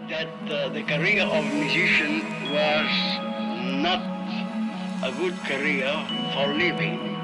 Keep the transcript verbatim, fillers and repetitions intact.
that uh, the career of musician was not a good career for living.